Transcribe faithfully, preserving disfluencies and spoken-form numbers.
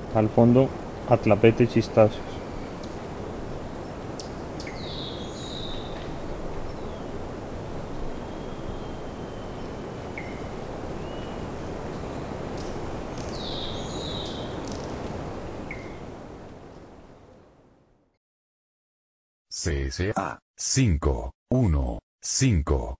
Al fondo, Atlapete y Chistazos. C S A cinco uno cinco